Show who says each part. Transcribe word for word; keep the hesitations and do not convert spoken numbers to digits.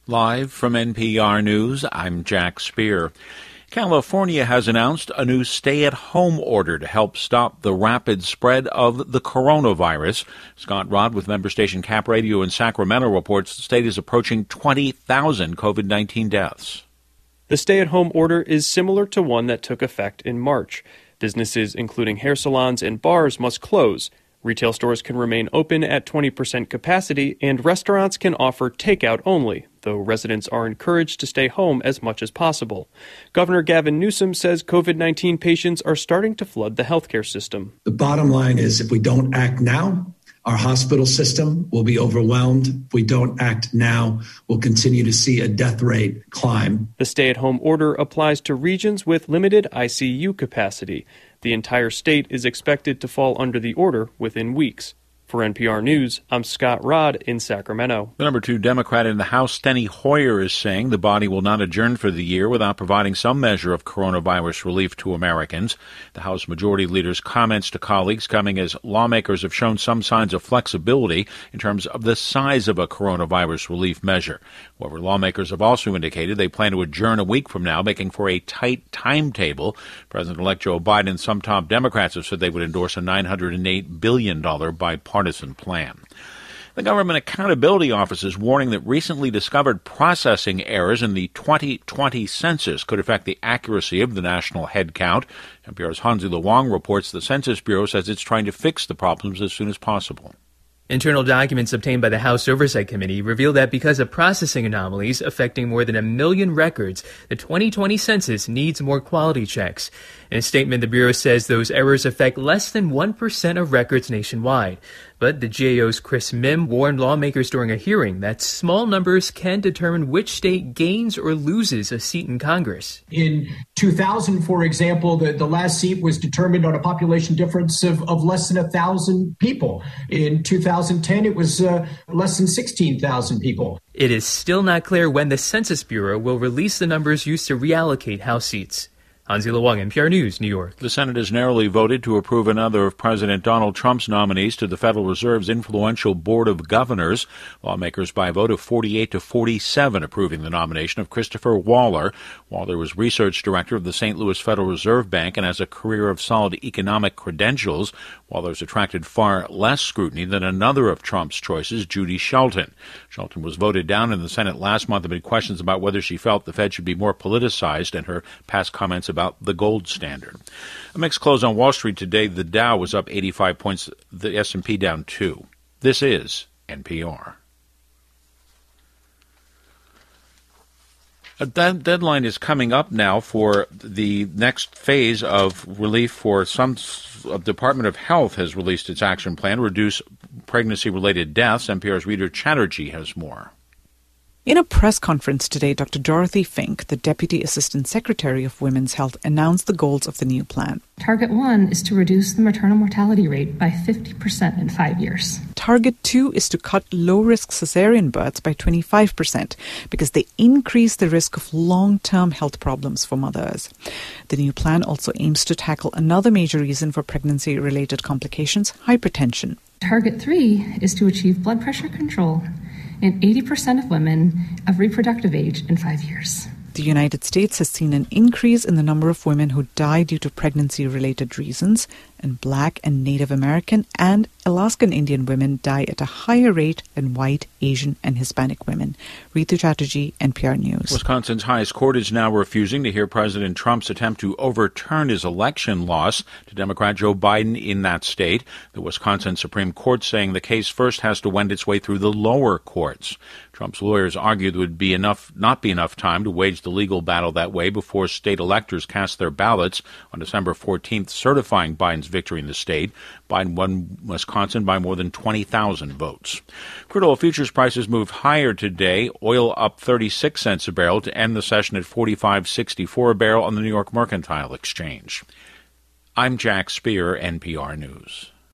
Speaker 1: Live from N P R News, I'm Jack Speer. California has announced a new stay-at-home order to help stop the rapid spread of the coronavirus. Scott Rod with member station Cap Radio in Sacramento reports the state is approaching twenty thousand COVID nineteen deaths.
Speaker 2: The stay-at-home order is similar to one that took effect in March. Businesses, including hair salons and bars, must close. Retail stores can remain open at twenty percent capacity, and restaurants can offer takeout only, though residents are encouraged to stay home as much as possible. Governor Gavin Newsom says COVID nineteen patients are starting to flood the healthcare system.
Speaker 3: The bottom line is if we don't act now, our hospital system will be overwhelmed. If we don't act now, we'll continue to see a death rate climb.
Speaker 2: The stay-at-home order applies to regions with limited I C U capacity. The entire state is expected to fall under the order within weeks. For N P R News, I'm Scott Rod in Sacramento.
Speaker 1: The number two Democrat in the House, Steny Hoyer, is saying the body will not adjourn for the year without providing some measure of coronavirus relief to Americans. The House Majority Leader's comments to colleagues coming as lawmakers have shown some signs of flexibility in terms of the size of a coronavirus relief measure. However, lawmakers have also indicated they plan to adjourn a week from now, making for a tight timetable. President-elect Joe Biden and some top Democrats have said they would endorse a nine hundred eight billion dollars bipartisan partisan plan. The Government Accountability Office is warning that recently discovered processing errors in the twenty twenty census could affect the accuracy of the national head count. N P R's Hansi Luang reports the Census Bureau says it's trying to fix the problems as soon as possible.
Speaker 4: Internal documents obtained by the House Oversight Committee reveal that because of processing anomalies affecting more than a million records, the twenty twenty census needs more quality checks. In a statement, the Bureau says those errors affect less than one percent of records nationwide. But the G A O's Chris Mim warned lawmakers during a hearing that small numbers can determine which state gains or loses a seat in Congress.
Speaker 5: In two thousand, for example, the, the last seat was determined on a population difference of, of less than one thousand people. In two thousand ten, it was uh, less than sixteen thousand people.
Speaker 4: It is still not clear when the Census Bureau will release the numbers used to reallocate House seats. Hansi Luang, N P R News, New York.
Speaker 1: The Senate has narrowly voted to approve another of President Donald Trump's nominees to the Federal Reserve's influential Board of Governors. Lawmakers by a vote of forty-eight to forty-seven approving the nomination of Christopher Waller. Waller was research director of the Saint Louis Federal Reserve Bank and has a career of solid economic credentials. Waller's attracted far less scrutiny than another of Trump's choices, Judy Shelton. Shelton was voted down in the Senate last month amid questions about whether she felt the Fed should be more politicized and her past comments about about the gold standard. A mixed close on Wall Street today. The Dow was up eighty-five points, the S and P down two. This is N P R. A de- deadline is coming up now for the next phase of relief for some. The Department of Health has released its action plan to reduce pregnancy-related deaths. N P R's Rita Chatterjee has more.
Speaker 6: In a press conference today, Doctor Dorothy Fink, the Deputy Assistant Secretary of Women's Health, announced the goals of the new plan.
Speaker 7: Target one is to reduce the maternal mortality rate by fifty percent in five years.
Speaker 6: Target two is to cut low-risk cesarean births by twenty-five percent because they increase the risk of long-term health problems for mothers. The new plan also aims to tackle another major reason for pregnancy-related complications, hypertension.
Speaker 7: Target three is to achieve blood pressure control in eighty percent of women of reproductive age in five years.
Speaker 6: The United States has seen an increase in the number of women who die due to pregnancy-related reasons, and Black and Native American and Alaskan Indian women die at a higher rate than white, Asian, and Hispanic women. Ritu Chatterjee, N P R News.
Speaker 1: Wisconsin's highest court is now refusing to hear President Trump's attempt to overturn his election loss to Democrat Joe Biden in that state. The Wisconsin Supreme Court saying the case first has to wend its way through the lower courts. Trump's lawyers argued there would be enough, not be enough time to wage the legal battle that way before state electors cast their ballots on December fourteenth, certifying Biden's victory in the state. Biden won Wisconsin by more than twenty thousand votes. Crude oil futures prices moved higher today. Oil up thirty-six cents a barrel to end the session at forty-five sixty-four a barrel on the New York Mercantile Exchange. I'm Jack Speer, N P R News.